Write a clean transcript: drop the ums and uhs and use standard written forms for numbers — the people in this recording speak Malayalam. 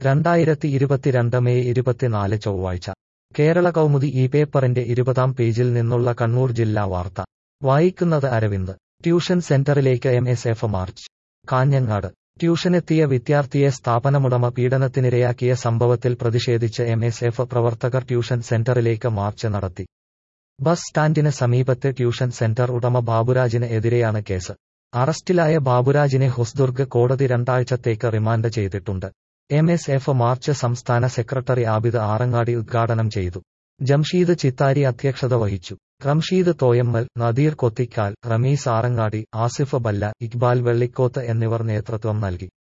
2022 മെയ് 24 ചൊവ്വാഴ്ച കേരള കൗമുദി ഈ പേപ്പറിന്റെ 20-ാം പേജിൽ നിന്നുള്ള കണ്ണൂർ ജില്ലാ വാർത്ത വായിക്കുന്നത് അരവിന്ദ്. ട്യൂഷൻ സെന്ററിലേക്ക് MSF മാർച്ച്. കാഞ്ഞങ്ങാട് ട്യൂഷനെത്തിയ വിദ്യാർത്ഥിയെ സ്ഥാപനമുടമ പീഡനത്തിനിരയാക്കിയ സംഭവത്തിൽ പ്രതിഷേധിച്ച് MSF പ്രവർത്തകർ ട്യൂഷൻ സെന്ററിലേക്ക് മാർച്ച് നടത്തി. ബസ് സ്റ്റാൻഡിന് സമീപത്തെ ട്യൂഷൻ സെന്റർ ഉടമ ബാബുരാജിന് എതിരെയാണ് കേസ്. അറസ്റ്റിലായ ബാബുരാജിനെ ഹൊസ്ദുർഗ് കോടതി 2 ആഴ്ചത്തേക്ക് റിമാൻഡ് ചെയ്തിട്ടുണ്ട്. MSF മാർച്ച് സംസ്ഥാന സെക്രട്ടറി ആബിദ് ആറങ്ങാടി ഉദ്ഘാടനം ചെയ്തു. ജംഷീദ് ചിത്താരി അധ്യക്ഷത വഹിച്ചു. റംഷീദ് തോയമ്മൽ, നദീർ കൊത്തിക്കാൽ, റമീസ് ആറങ്ങാടി, ആസിഫ് ബല്ല, ഇക്ബാൽ വെള്ളിക്കോത്ത് എന്നിവർ നേതൃത്വം നൽകി.